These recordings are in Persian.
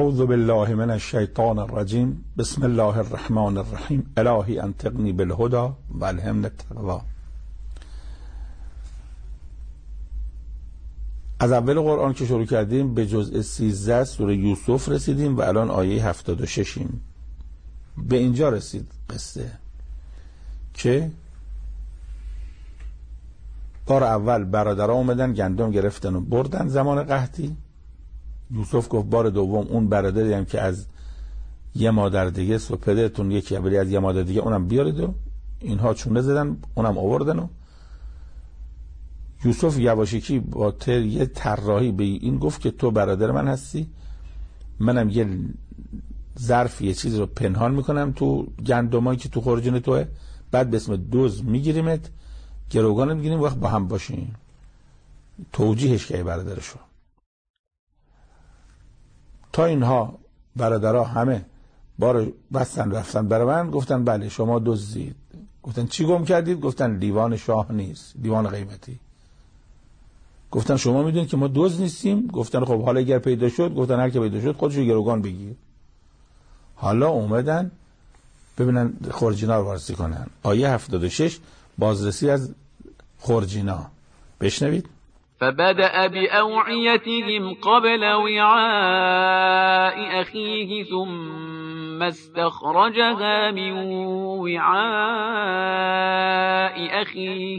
اعوذ بالله من الشیطان الرجیم. بسم الله الرحمن الرحیم. الهی انطقنی بالهدى و الهمنی التقوی. از اول قرآن که شروع کردیم به جزء 13 سوره یوسف رسیدیم و الان آیه 76یم. به اینجا رسید قصه که بار اول برادرها اومدن گندم گرفتن و بردن زمان قحطی. یوسف گفت بار دوم اون برادری هم که از یه مادر دیگه و پدرتون یکی ولی از یه مادر دیگه اونم بیارید و اینها چونه زدن اونم آوردن و یوسف یواشکی با یه طراحی به این گفت که تو برادر من هستی، منم یه ظرف یه چیز رو پنهان میکنم تو گندمایی که تو خورجین توه، بعد به اسم دوز میگیریمت، گروگان میگیریم وقت با هم باشیم. توجیهش که برادرشو تا اینها برادرها همه بار بستن رفتن برای من گفتن بله شما دزدید. گفتن چی گم کردید؟ گفتن لیوان شاه نیست، لیوان قیمتی. گفتن شما میدونید که ما دزد نیستیم؟ گفتن خب حالا اگر پیدا شد، گفتن هر که پیدا شد خودشو گروگان بگیر. حالا اومدن ببینن خورجینا رو وارسی کنن. آیه 76 بازرسی از خورجینا. بشنوید. فبدأ بأوعيتهم قبل وعاء أخيه ثم استخرجها من وعاء أخيه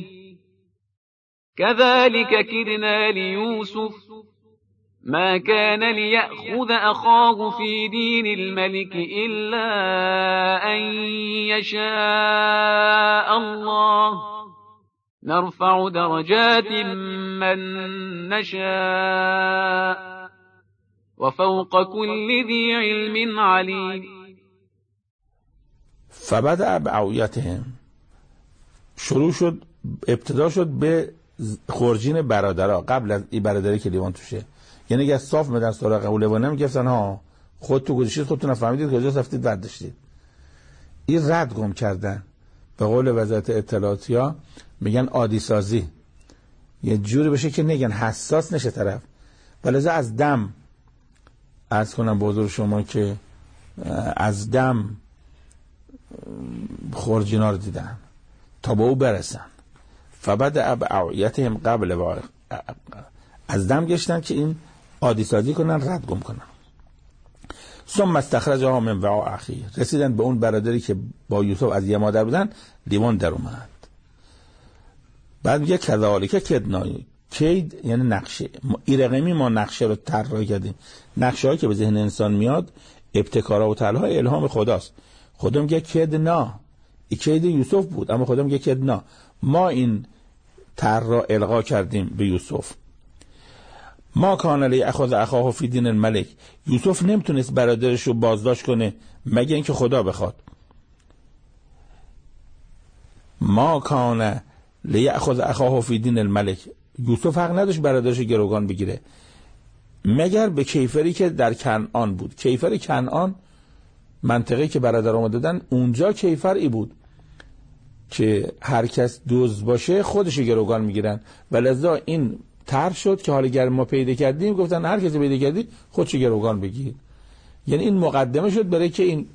كذلك كدنا ليوسف ما كان ليأخذ أخاه في دين الملك إلا أن يشاء الله نرفع درجات من نشاء وفوق كل ذي علم عليم. فبدأ بأوعیتهم، شروع شد، ابتدا شد به خورجین برادرها قبل از این برادری که لیوان توشه. یعنی اگه صاف مدن سراغ اون لیوان میگفتن ها خود تو گذاشتید، خودتون فهمیدید کجا رفتید رد داشتید. این رد گم کردن به قول وزارت اطلاعاتیا میگن عادی سازی، یه جوری بشه که نگن حساس نشه طرف. ولذا از دم عرض کنم به حضور شما که از دم خورجینا رو دیدن تا به او برسن. فبدأ بأوعیتهم قبل از دم گشتن که این عادی سازی کنن، رد گم کنن. ثم استخرجها من وعاء اخیه، رسیدن به اون برادری که با یوسف از یه مادر بودن، لیوان در اومد. بعد میگه کذالک کدنا، کید یعنی نقشه. ایرقمی ما نقشه رو طراحی کردیم. نقشه هایی که به ذهن انسان میاد ابتکارها و طرح‌های الهام خداست. خدا میگه کدنا، این کید یوسف بود، اما خدا میگه کدنا، ما این طرح را القا کردیم به یوسف. ما کان لیأخذ اخاه فی دین الملک، یوسف نمیتونست برادرش رو بازداشت کنه مگه اینکه خدا بخواد. ما کان لیأخذ اخاه فی دین الملک، یوسف حق نداشت برادرش رو گروگان بگیره مگر به کیفری که در کنعان بود. کیفر کنعان منطقه‌ای که برادرها دادن، اونجا کیفر ای بود که هر کس دزد باشه خودش رو گروگان میگیرن. ولذا این طرح شد که حالا گر ما پیدا کردیم، گفتن هر کسی پیدا کردی خودش رو گروگان بگیر. یعنی این مقدمه شد برای که این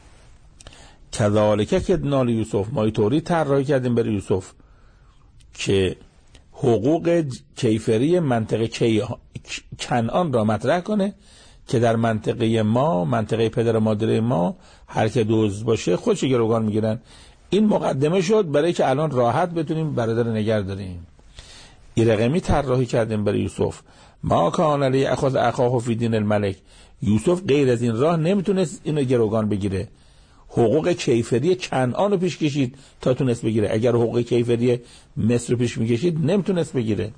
کذالک کدنا لیوسف، ما اینطوری طراحی کردیم برای یوسف که حقوق کیفری منطقه کنعان را مطرح کنه که در منطقه ما، منطقه پدر و مادر ما، هر که دزد باشه خودش رو گروگان میگیرن. این مقدمه شد برای که الان راحت بتونیم برادر نگه داریم. این رقمی طراحی کردیم برای یوسف. ما کان لیأخذ اخاه فی دین الملک، یوسف غیر از این راه نمیتونست اینو گروگان بگیره. حقوق کیفری کنعان رو پیش کشید تا تونست بگیره. اگر حقوق کیفری مصر رو پیش میکشید نمیتونست بگیره.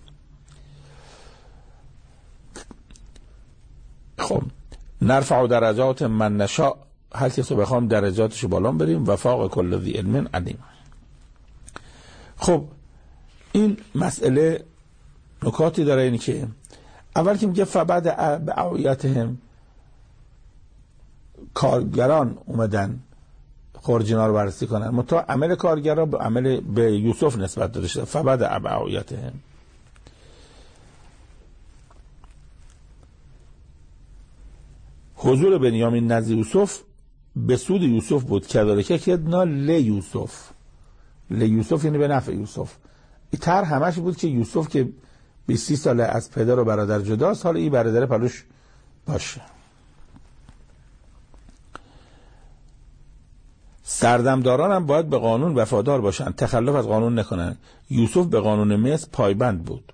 خب نرفع درجات من نشاء، هر کسی بخوام درجاتش بالا بریم، و فوق کل ذی علم علیم. خب این مسئله نکاتی داره، اینی که اول که میگه فبدأ بأوعیتهم، کارگران اومدن خورجینا رو بررسی کنن، منتها عمل کارگرها به عمل به یوسف نسبت داده شده. فبدأ بأوعیتهم، حضور بنیامین نزد یوسف به سود یوسف بود، کذالک کدنا لیوسف. لیوسف یعنی به نفع یوسف. این طرح همش بود که یوسف که 20 ساله از پدر و برادر جداست، حالا این برادر پلوش باشه. سردمداران هم باید به قانون وفادار باشن، تخلف از قانون نکنن. یوسف به قانون مصر پایبند بود.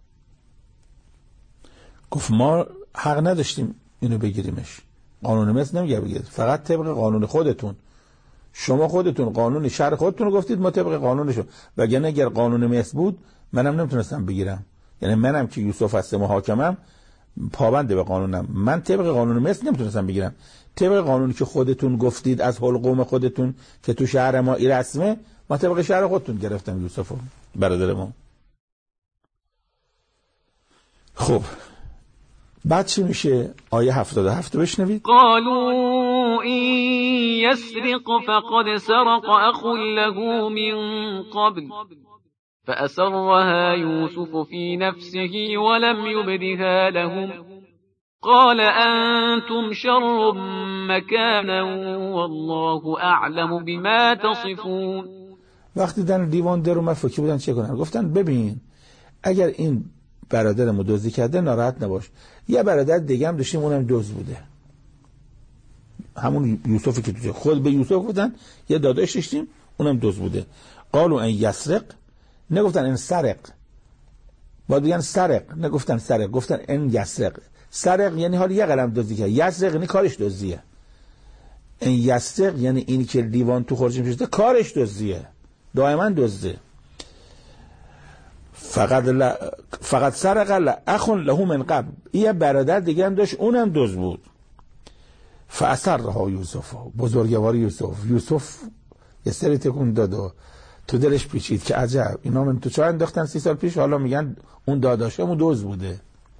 گفت ما حق نداشتیم اینو بگیریمش. قانون مصر نمیگه بگیرید، فقط طبق قانون خودتون. شما خودتون قانون شهر خودتون رو گفتید، ما طبق قانونشو. وگرنه اگر قانون مصر بود منم نمیتونستم بگیرم. یعنی منم که یوسف هستم محاکمم پابنده به قانونم، من طبق قانون مصر نمیتونستم بگیرم. طبق قانونی که خودتون گفتید از حلقوم خودتون که تو شهر ما این رسمه، ما طبق شهر خودتون گرفتم یوسفو برادرمون. خب بعد چی میشه؟ آیه 77 بشنوید. قالوا این یسرق فقد سرق اخ له من قبل فأسرها يوسف في نفسه ولم يبدها لهم قال أنتم شر مكانا والله أعلم بما تصفون. وقتی در دیوان در اومد فکی بودن چه کنن؟ گفتن ببین اگر این برادرمو دزدی کرده ناراحت نباش، یه برادر دیگه هم داشتیم اونم دزد بوده، همون یوسفی که تو خود به یوسف گفتن یه داداش داشتیم اونم دزد بوده. قالوا ان یسرق، نگفتن ان سرق، باید بگن سرق، نگفتن سرق، گفتن ان یسرق. سرق یعنی حالا یه قلم دزدی کرد، یسرق یعنی کارش دزدیه. ان یسرق یعنی اینی که دیوان تو خورشیم شده کارش دزدیه، دائما دزده. فقط سرق اخ له من قبل، یه برادر دیگه هم داشت اونم دزد بود. فاثرها یوسف، بزرگواری یوسف یه سری تکون داد و تو دلش پیچید که عجب اینا من تو چرا انداختن 30 سال پیش، حالا میگن اون داداشمون دزد بوده.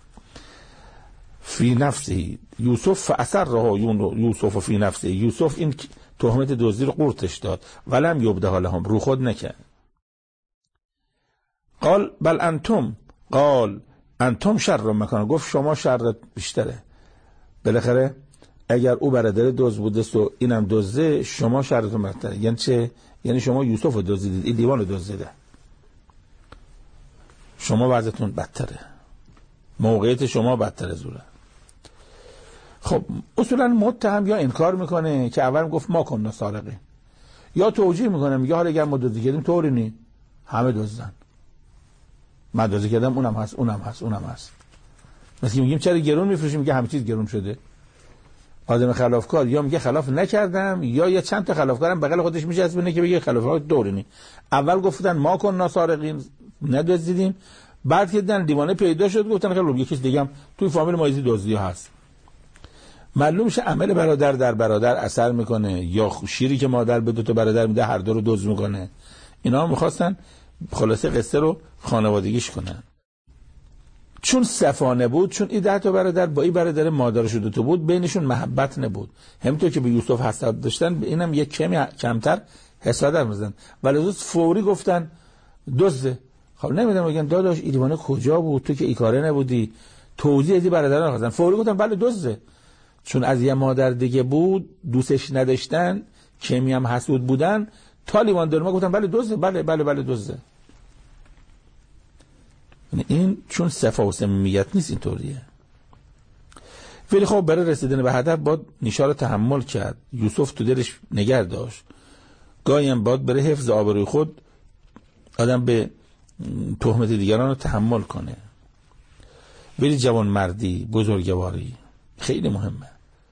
فی نفسی یوسف فاثرها یوسف فی نفسی، یوسف این تهمت دزدی رو قورتش داد. ولم یبدها لهم، رو خود نکرد. قال بل انتم، قال انتم شر مکان، گفت شما شر بیشتره. بالاخره اگر او برادر دزد بوده و اینم دزده، شما شرتون بدتره. یعنی چه؟ یعنی شما یوسف رو دزدیدید، این دیوان رو دزدیده، شما وضعتون بدتره، موقعیت شما بدتره زوره. خب اصولا متهم یا انکار میکنه که اول گفت ما کننا سارقین، یا توجیه میکنه میگه حالا اگر ما دزدی کردیم طوری نی، همه دزدن، من دزدی کردم اونم هست اونم هست اونم هست. مثلا میگیم چرا گرون میفروشیم، میگه همه چیز گرون شده. آدم خلافکار یا میگه خلاف نکردم، یا یه چند تا خلافکارم بغل خودش میچسبونه که بگه خلافکار دورینی. اول گفتن ما کننا سارقین، ندزدیدیم، بعد که دیدن دیوانه پیدا شد گفتن خیلی یکی دیگه هم توی فامیل ما ایزی دزدی هست. معلوم شه عمل برادر در برادر اثر میکنه، یا شیری که مادر به دو تا برادر میده هر دو رو دزد میکنه. اینا میخواستن خلاصه قصه رو خانوادگیش کنن. چون صفانه بود، چون این 10 تا برادر با این برادر مادرش دو تا بود، بینشون محبت نبود. همونطور که به یوسف حسد داشتن، اینم یک کمی کمتر حسادت می‌زدن. ولی فوری گفتن دزده. خب نمیدونم بگن داداش این دیوانه کجا بود، تو که این کاره نبودی. توضیح از این برادران خواستن، فوری گفتن بله دزده. چون از یه مادر دیگه بود، دوستش نداشتن، کمی هم حسود بودن، تا لیوان درما گفتن بله دزده، بله دزده. این چون صفا و صمیمیت نیست اینطوریه. ولی خب برای رسیدن به هدف باید نیشا رو تحمل کرد. یوسف تو دلش نگه داشت. گاهی هم باید برای حفظ آبروی خود آدم به تهمت دیگران رو تحمل کنه. ولی جوان مردی، بزرگواری خیلی مهمه.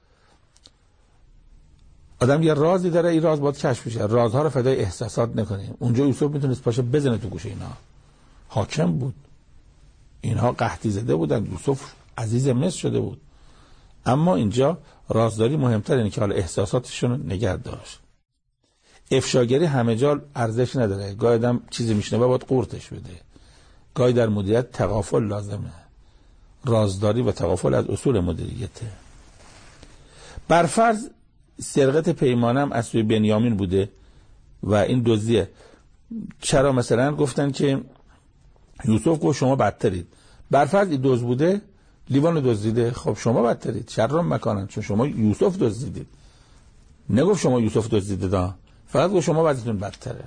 آدم یه رازی داره، این راز باید کشف بشه. رازها رو فدای احساسات نکنیم. اونجا یوسف میتونست پاشه بزنه تو گوشه اینا. حاکم بود، اینها قحطی زده بودن، یوسف عزیز مصر شده بود. اما اینجا رازداری مهمتر اینه که حالا احساساتشون رو نگه داشت. افشاگری همه جا ارزش نداره. گاهی آدم چیزی میشنوه باید قورتش بده. گاهی در مدیریت تغافل لازمه. رازداری و تغافل از اصول مدیریته. برفرض سرقت پیمانم از سوی بنیامین بوده و این دزدیه. چرا مثلا گفتن که یوسف گفت شما بدترید. برفرض این دزد بوده، لیوان دزدیده، خب شما بدترید، شر مکانن، چون شما یوسف دزدیدید. نگفت شما یوسف دزدیدید، فقط گفت شما وضعیتون بدتره.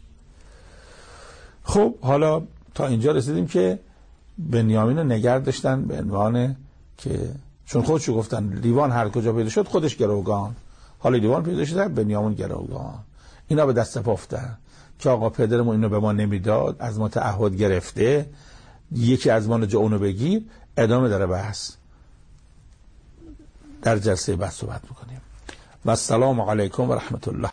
خب حالا تا اینجا رسیدیم که بنیامین رو نگه داشتن به عنوان که چون خودشو گفتن لیوان هر کجا پیدا شد خودش گروگان، حالا لیوان پیدا شده بنیامین گروگان. اینا به دست پا افتادن که آقا پدرمون اینو به ما نمیداد، از ما تعهد گرفته، یکی از ما جا اونو بگیر. ادامه داره بحث، در جلسه بعد صحبت میکنیم. و السلام علیکم و رحمت الله.